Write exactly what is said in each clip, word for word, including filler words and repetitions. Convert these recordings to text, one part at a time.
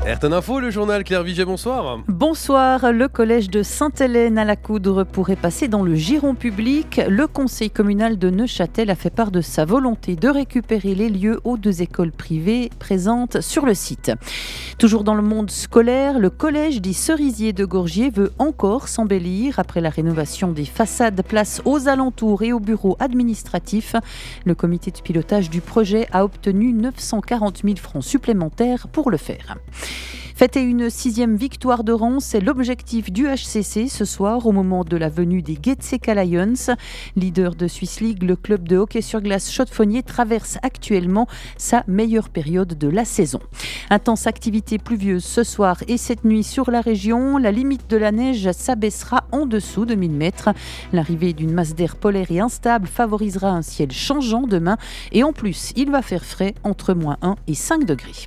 R T N Info, le journal Claire Viget, bonsoir. Bonsoir, le collège de Sainte-Hélène à la Coudre pourrait passer dans le giron public. Le conseil communal de Neuchâtel a fait part de sa volonté de récupérer les lieux aux deux écoles privées présentes sur le site. Toujours dans le monde scolaire, le collège dit Cerisier de Gorgier veut encore s'embellir après la rénovation des façades, place aux alentours et aux bureaux administratifs. Le comité de pilotage du projet a obtenu neuf cent quarante mille francs supplémentaires pour le faire. Fêter une sixième victoire de rang, c'est l'objectif du H C C ce soir au moment de la venue des Getseka Lions. Leader de Swiss League, le club de hockey sur glace Chaux-de-Fonnier traverse actuellement sa meilleure période de la saison. Intense activité pluvieuse ce soir et cette nuit sur la région. La limite de la neige s'abaissera en dessous de mille mètres. L'arrivée d'une masse d'air polaire et instable favorisera un ciel changeant demain. Et en plus, il va faire frais entre moins un et cinq degrés.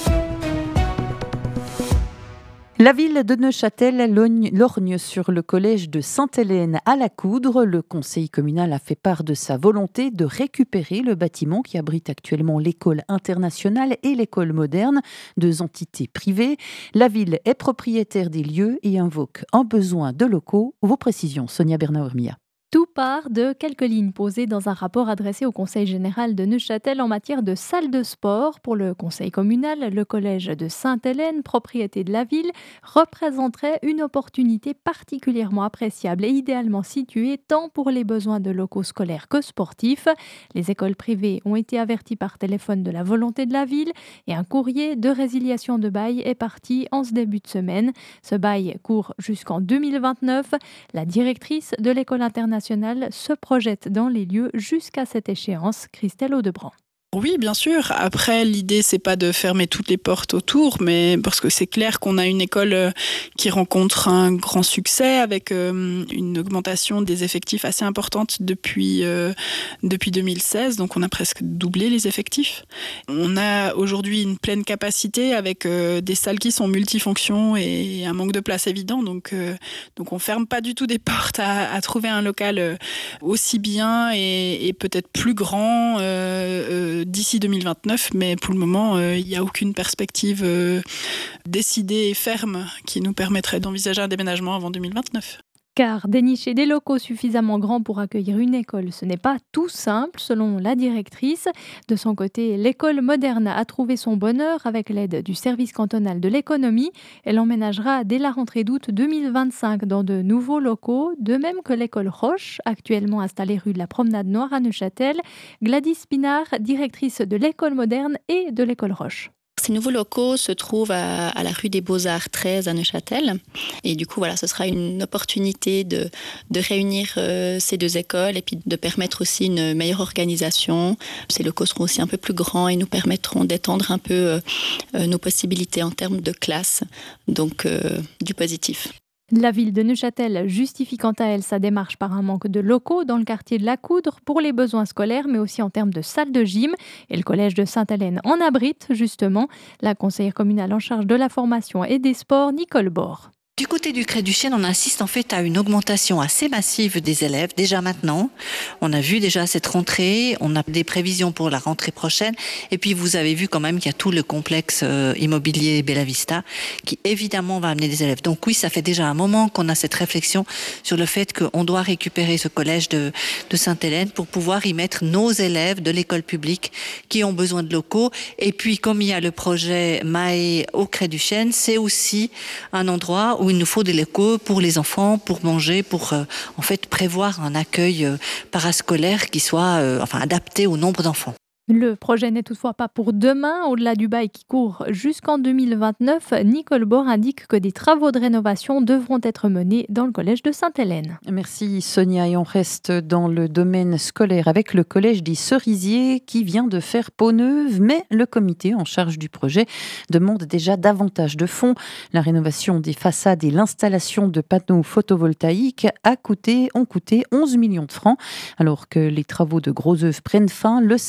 La ville de Neuchâtel lorgne sur le collège de Sainte-Hélène à la Coudre. Le conseil communal a fait part de sa volonté de récupérer le bâtiment qui abrite actuellement l'école internationale et l'école moderne, deux entités privées. La ville est propriétaire des lieux et invoque un besoin de locaux. Vos précisions, Sonia Bernauer-Mia. Tout part de quelques lignes posées dans un rapport adressé au Conseil général de Neuchâtel en matière de salle de sport. Pour le conseil communal, le collège de Sainte-Hélène, propriété de la ville, représenterait une opportunité particulièrement appréciable et idéalement située tant pour les besoins de locaux scolaires que sportifs. Les écoles privées ont été averties par téléphone de la volonté de la ville et un courrier de résiliation de bail est parti en ce début de semaine. Ce bail court jusqu'en deux mille vingt-neuf. La directrice de l'école internationale se projette dans les lieux jusqu'à cette échéance. Christelle Audebrand. Oui, bien sûr. Après, l'idée, c'est pas de fermer toutes les portes autour, mais parce que c'est clair qu'on a une école qui rencontre un grand succès avec une augmentation des effectifs assez importante depuis, euh, depuis deux mille seize. Donc, on a presque doublé les effectifs. On a aujourd'hui une pleine capacité avec euh, des salles qui sont multifonctions et un manque de place évident. Donc, euh, donc on ferme pas du tout des portes à, à trouver un local aussi bien et, et peut-être plus grand euh, euh, d'ici deux mille vingt-neuf, mais pour le moment, il euh, n'y a aucune perspective euh, décidée et ferme qui nous permettrait d'envisager un déménagement avant deux mille vingt-neuf. Car dénicher des locaux suffisamment grands pour accueillir une école, ce n'est pas tout simple, selon la directrice. De son côté, l'école moderne a trouvé son bonheur avec l'aide du service cantonal de l'économie. Elle emménagera dès la rentrée d'août deux mille vingt-cinq dans de nouveaux locaux, de même que l'école Roche, actuellement installée rue de la Promenade Noire à Neuchâtel. Gladys Pinard, directrice de l'école moderne et de l'école Roche. Ces nouveaux locaux se trouvent à, à la rue des Beaux-Arts treize à Neuchâtel. Et du coup, voilà, ce sera une opportunité de, de réunir euh, ces deux écoles et puis de permettre aussi une meilleure organisation. Ces locaux seront aussi un peu plus grands et nous permettront d'étendre un peu euh, nos possibilités en termes de classe. Donc, euh, du positif. La ville de Neuchâtel justifie quant à elle sa démarche par un manque de locaux dans le quartier de la Coudre pour les besoins scolaires, mais aussi en termes de salles de gym. Et le collège de Sainte-Hélène en abrite justement. La conseillère communale en charge de la formation et des sports, Nicole Bord. Du côté du Cré-du-Chêne, on assiste en fait à une augmentation assez massive des élèves, déjà maintenant. On a vu déjà cette rentrée, on a des prévisions pour la rentrée prochaine. Et puis vous avez vu quand même qu'il y a tout le complexe euh, immobilier Bella Vista qui évidemment va amener des élèves. Donc oui, ça fait déjà un moment qu'on a cette réflexion sur le fait qu'on doit récupérer ce collège de, de Sainte-Hélène pour pouvoir y mettre nos élèves de l'école publique qui ont besoin de locaux. Et puis comme il y a le projet Maé au Cré-du-Chêne, c'est aussi un endroit où il nous faut des locaux pour les enfants, pour manger, pour euh, en fait prévoir un accueil euh, parascolaire qui soit euh, enfin adapté au nombre d'enfants. Le projet n'est toutefois pas pour demain. Au-delà du bail qui court jusqu'en deux mille vingt-neuf, Nicole Bord indique que des travaux de rénovation devront être menés dans le collège de Sainte-Hélène. Merci Sonia, et on reste dans le domaine scolaire avec le collège des Cerisiers qui vient de faire peau neuve, mais le comité en charge du projet demande déjà davantage de fonds. La rénovation des façades et l'installation de panneaux photovoltaïques a coûté, ont coûté onze millions de francs. Alors que les travaux de gros œuvres prennent fin, le cercle scolaire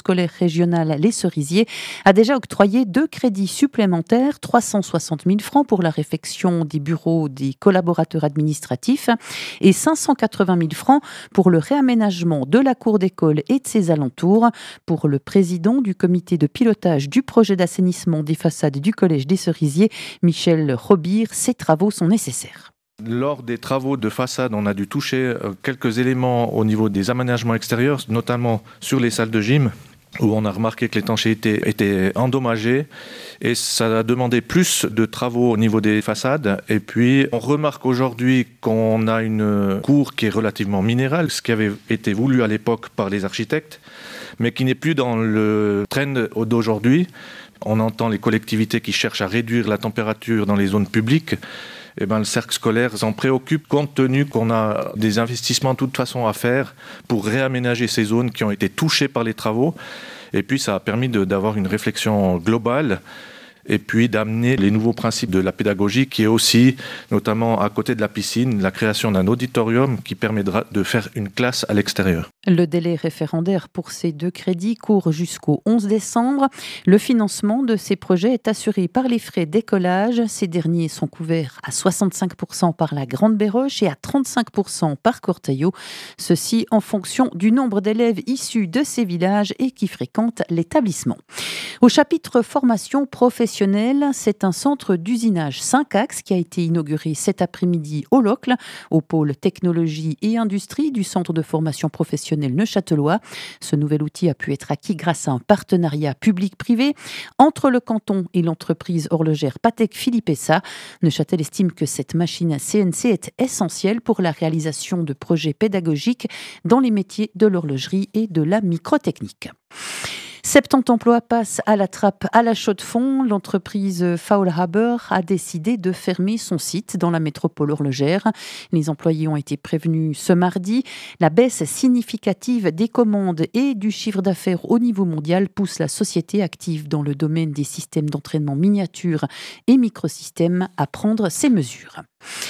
scolaire régional Les Cerisiers a déjà octroyé deux crédits supplémentaires, trois cent soixante mille francs pour la réfection des bureaux des collaborateurs administratifs et cinq cent quatre-vingt mille francs pour le réaménagement de la cour d'école et de ses alentours. Pour le président du comité de pilotage du projet d'assainissement des façades du collège des Cerisiers, Michel Robire, ces travaux sont nécessaires. Lors des travaux de façade, on a dû toucher quelques éléments au niveau des aménagements extérieurs, notamment sur les salles de gym, où on a remarqué que l'étanchéité était endommagée et ça a demandé plus de travaux au niveau des façades. Et puis, on remarque aujourd'hui qu'on a une cour qui est relativement minérale, ce qui avait été voulu à l'époque par les architectes, mais qui n'est plus dans le trend d'aujourd'hui. On entend les collectivités qui cherchent à réduire la température dans les zones publiques. Eh ben, le cercle scolaire s'en préoccupe compte tenu qu'on a des investissements de toute façon à faire pour réaménager ces zones qui ont été touchées par les travaux. Et puis ça a permis de, d'avoir une réflexion globale et puis d'amener les nouveaux principes de la pédagogie qui est aussi, notamment à côté de la piscine, la création d'un auditorium qui permettra de faire une classe à l'extérieur. Le délai référendaire pour ces deux crédits court jusqu'au onze décembre. Le financement de ces projets est assuré par les frais d'écolage. Ces derniers sont couverts à soixante-cinq pour cent par la Grande Béroche et à trente-cinq pour cent par Corteillot. Ceci en fonction du nombre d'élèves issus de ces villages et qui fréquentent l'établissement. Au chapitre formation professionnelle, c'est un centre d'usinage cinq axes qui a été inauguré cet après-midi au Locle, au pôle technologie et industrie du centre de formation professionnelle neuchâtelois. Ce nouvel outil a pu être acquis grâce à un partenariat public-privé entre le canton et l'entreprise horlogère Patek Philippe Essa. Neuchâtel estime que cette machine C N C est essentielle pour la réalisation de projets pédagogiques dans les métiers de l'horlogerie et de la microtechnique. soixante-dix emplois passent à la trappe à la Chaux-de-Fonds. L'entreprise Faulhaber a décidé de fermer son site dans la métropole horlogère. Les employés ont été prévenus ce mardi. La baisse significative des commandes et du chiffre d'affaires au niveau mondial pousse la société active dans le domaine des systèmes d'entraînement miniatures et microsystèmes à prendre ces mesures.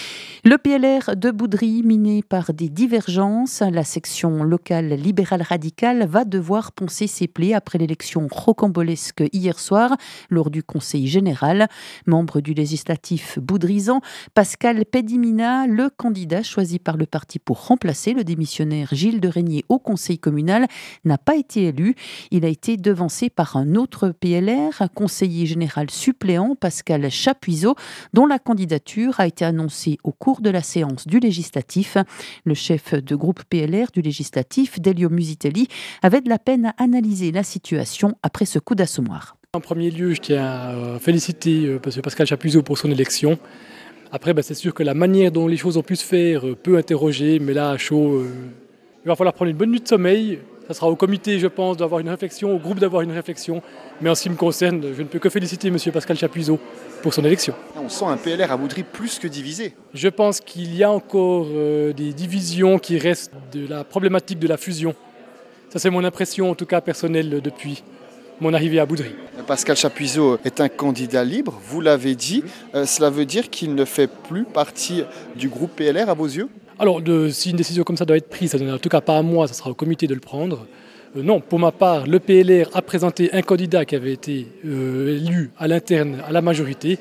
Le P L R de Boudry, miné par des divergences, la section locale libérale radicale va devoir poncer ses plaies après l'élection rocambolesque hier soir lors du Conseil général. Membre du législatif boudrisant, Pascal Pédimina, le candidat choisi par le parti pour remplacer le démissionnaire Gilles de Régnier au Conseil communal, n'a pas été élu. Il a été devancé par un autre P L R, conseiller général suppléant Pascal Chapuisot, dont la candidature a été annoncée au cours de la séance du législatif. Le chef de groupe P L R du législatif, Delio Musitelli, avait de la peine à analyser la situation après ce coup d'assommoir. En premier lieu, je tiens à féliciter M. Pascal Chapuisot pour son élection. Après, ben, c'est sûr que la manière dont les choses ont pu se faire peut interroger, mais là, à chaud, euh, il va falloir prendre une bonne nuit de sommeil. Ça sera au comité, je pense, d'avoir une réflexion, au groupe d'avoir une réflexion. Mais en ce qui me concerne, je ne peux que féliciter M. Pascal Chapuisot pour son élection. On sent un P L R à Boudry plus que divisé. Je pense qu'il y a encore euh, des divisions qui restent de la problématique de la fusion. Ça, c'est mon impression, en tout cas personnelle, depuis mon arrivée à Boudry. Pascal Chapuisot est un candidat libre, vous l'avez dit. Euh, cela veut dire qu'il ne fait plus partie du groupe P L R à vos yeux ? Alors, de, si une décision comme ça doit être prise, ça en tout cas pas à moi, ça sera au comité de le prendre. Euh, non, pour ma part, le P L R a présenté un candidat qui avait été euh, élu à l'interne, à la majorité.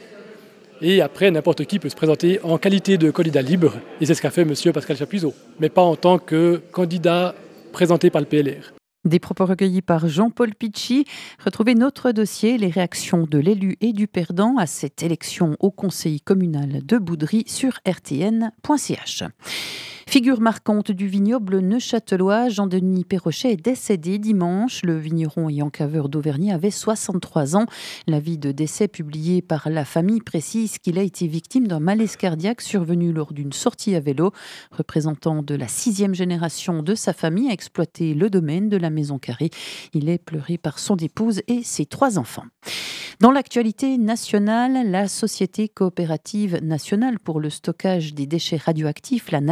Et après, n'importe qui peut se présenter en qualité de candidat libre. Et c'est ce qu'a fait M. Pascal Chapuisot, mais pas en tant que candidat présenté par le P L R. Des propos recueillis par Jean-Paul Picchi. Retrouvez notre dossier, les réactions de l'élu et du perdant à cette élection au conseil communal de Boudry sur r t n point c h. Figure marquante du vignoble neuchâtelois, Jean-Denis Perrochet est décédé dimanche. Le vigneron et encaveur d'Auvergne avait soixante-trois ans. L'avis de décès publié par la famille précise qu'il a été victime d'un malaise cardiaque survenu lors d'une sortie à vélo. Représentant de la sixième génération de sa famille a exploité le domaine de la Maison Carrée. Il est pleuré par son épouse et ses trois enfants. Dans l'actualité nationale, la Société coopérative nationale pour le stockage des déchets radioactifs, la NAGRA,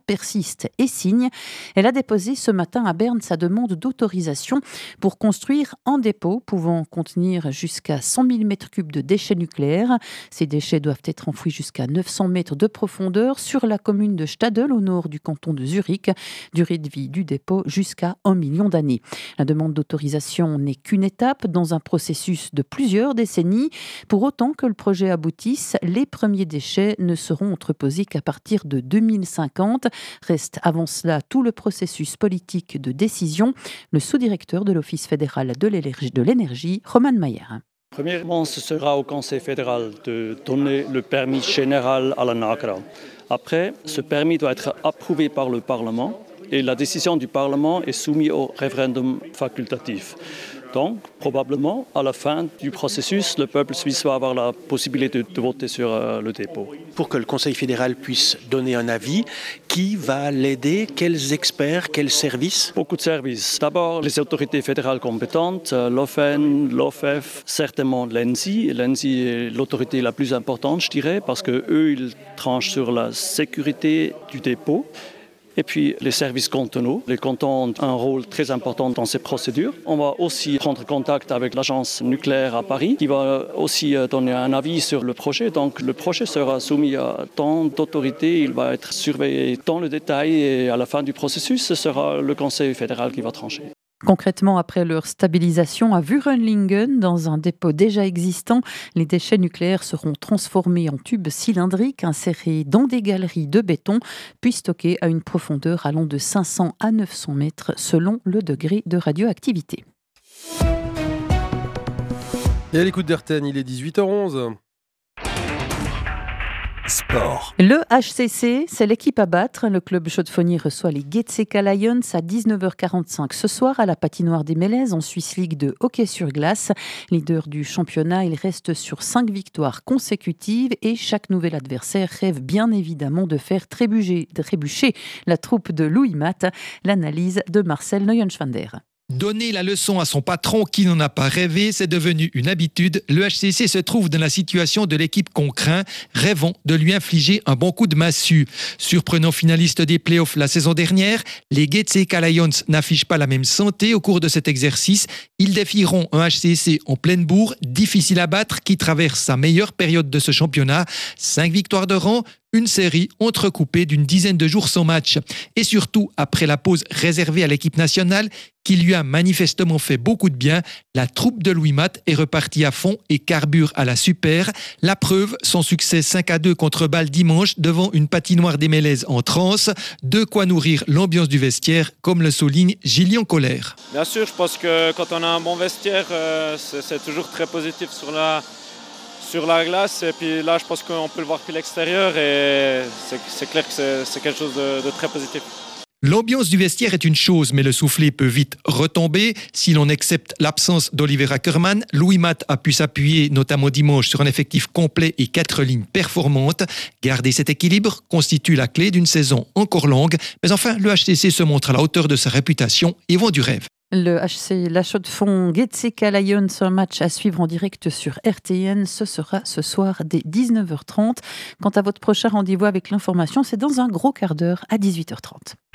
persiste et signe. Elle a déposé ce matin à Berne sa demande d'autorisation pour construire un dépôt pouvant contenir jusqu'à cent mille mètres cubes de déchets nucléaires. Ces déchets doivent être enfouis jusqu'à neuf cents mètres de profondeur sur la commune de Stadel, au nord du canton de Zurich. Durée de vie du dépôt jusqu'à un million d'années. La demande d'autorisation n'est qu'une étape dans un processus de plusieurs décennies. Pour autant que le projet aboutisse, les premiers déchets ne seront entreposés qu'à partir de deux mille cinquante. Reste avant cela tout le processus politique de décision. Le sous-directeur de l'Office fédéral de l'énergie, Roman Mayer. Premièrement, ce sera au Conseil fédéral de donner le permis général à la NAGRA. Après, ce permis doit être approuvé par le Parlement et la décision du Parlement est soumise au référendum facultatif. Donc, probablement, à la fin du processus, le peuple suisse va avoir la possibilité de, de voter sur euh, le dépôt. Pour que le Conseil fédéral puisse donner un avis, qui va l'aider? Quels experts? Quels services? Beaucoup de services. D'abord, les autorités fédérales compétentes, euh, l'O F N, l'O F F, certainement l'E N S I. L'E N S I est l'autorité la plus importante, je dirais, parce qu'eux, ils tranchent sur la sécurité du dépôt. Et puis les services cantonaux. Les cantons ont un rôle très important dans ces procédures. On va aussi prendre contact avec l'agence nucléaire à Paris qui va aussi donner un avis sur le projet. Donc le projet sera soumis à tant d'autorités, il va être surveillé dans le détail et à la fin du processus, ce sera le Conseil fédéral qui va trancher. Concrètement, après leur stabilisation à Wurenlingen, dans un dépôt déjà existant, les déchets nucléaires seront transformés en tubes cylindriques insérés dans des galeries de béton, puis stockés à une profondeur allant de cinq cents à neuf cents mètres selon le degré de radioactivité. Et à l'écoute d'R T N, il est dix-huit heures onze. Sport. Le H C C, c'est l'équipe à battre. Le club chaudefonnier reçoit les Getseka Lions à dix-neuf heures quarante-cinq ce soir à la patinoire des Mélèzes en Swiss League de hockey sur glace. Leader du championnat, il reste sur cinq victoires consécutives et chaque nouvel adversaire rêve bien évidemment de faire trébucher, trébucher la troupe de Louis Matt. L'analyse de Marcel Neuenschwander. Donner la leçon à son patron qui n'en a pas rêvé, c'est devenu une habitude. Le H C C se trouve dans la situation de l'équipe qu'on craint. Rêvons de lui infliger un bon coup de massue. Surprenant finaliste des playoffs la saison dernière, les Getseka Lions n'affichent pas la même santé au cours de cet exercice. Ils défieront un H C C en pleine bourre, difficile à battre, qui traverse sa meilleure période de ce championnat. Cinq victoires de rang, une série entrecoupée d'une dizaine de jours sans match. Et surtout, après la pause réservée à l'équipe nationale, qui lui a manifestement fait beaucoup de bien, la troupe de Louis Matt est repartie à fond et carbure à la super. La preuve, son succès cinq à deux contre Bâle dimanche devant une patinoire des Mélèzes en transe. De quoi nourrir l'ambiance du vestiaire, comme le souligne Gillian Colère. Bien sûr, je pense que quand on a un bon vestiaire, euh, c'est, c'est toujours très positif sur la... sur la glace, et puis là je pense qu'on peut le voir depuis l'extérieur et c'est, c'est clair que c'est, c'est quelque chose de, de très positif. L'ambiance du vestiaire est une chose, mais le soufflet peut vite retomber. Si l'on accepte l'absence d'Oliver Ackermann, Louis Matt a pu s'appuyer notamment dimanche sur un effectif complet et quatre lignes performantes. Garder cet équilibre constitue la clé d'une saison encore longue, mais enfin le H C C se montre à la hauteur de sa réputation et vend du rêve. Le H C, la Chaux-de-Fonds Getseka Lions, un match à suivre en direct sur R T N. Ce sera ce soir dès dix-neuf heures trente. Quant à votre prochain rendez-vous avec l'information, c'est dans un gros quart d'heure à dix-huit heures trente.